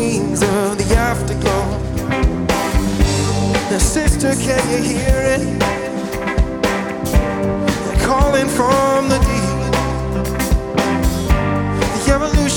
wings of the afterglow. Now sister, can you hear it? They're calling from the deep. The evolution